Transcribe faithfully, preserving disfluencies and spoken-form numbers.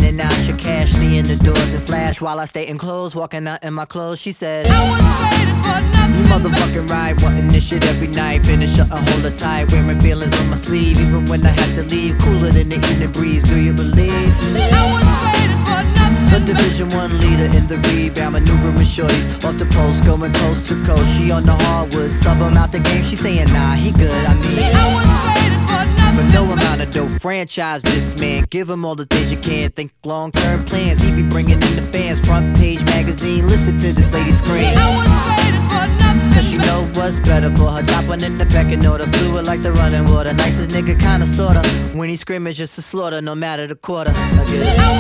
and out your cash, seeing the door then flash while I stay in clothes, walking out in my clothes. She said, I was waiting for nothing. you motherfucking right, wanting this shit every night. Finish up and hold her tight, wearing feelings on my sleeve, even when I had to leave. Cooler than the evening breeze, do you believe? I was waiting for nothing. The Division One leader in the rebound, maneuvering shorties off the post, going coast to coast. She on the hardwood, sub him out the game. She saying, nah, he good. I mean, I was waiting for nothing. for no amount of dough, franchise this man. Give him all the things you can. Think long-term plans. He be bringing in the fans. Front page magazine. Listen to this lady scream. I was waiting for nothing. Cause she know what's better for her. Top one in the pecking order. Fluid like the running water. Nicest nigga, kinda sorta. When he scream, it's just a slaughter, no matter the quarter. I get it. I